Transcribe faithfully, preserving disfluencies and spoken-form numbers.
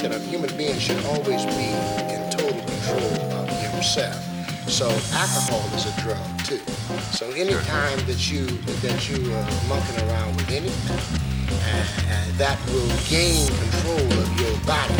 should a human being should always be in total control of himself. So alcohol is a drug too. So anytime that you that you are monkeying around with anything, uh, uh, that will gain control of your body,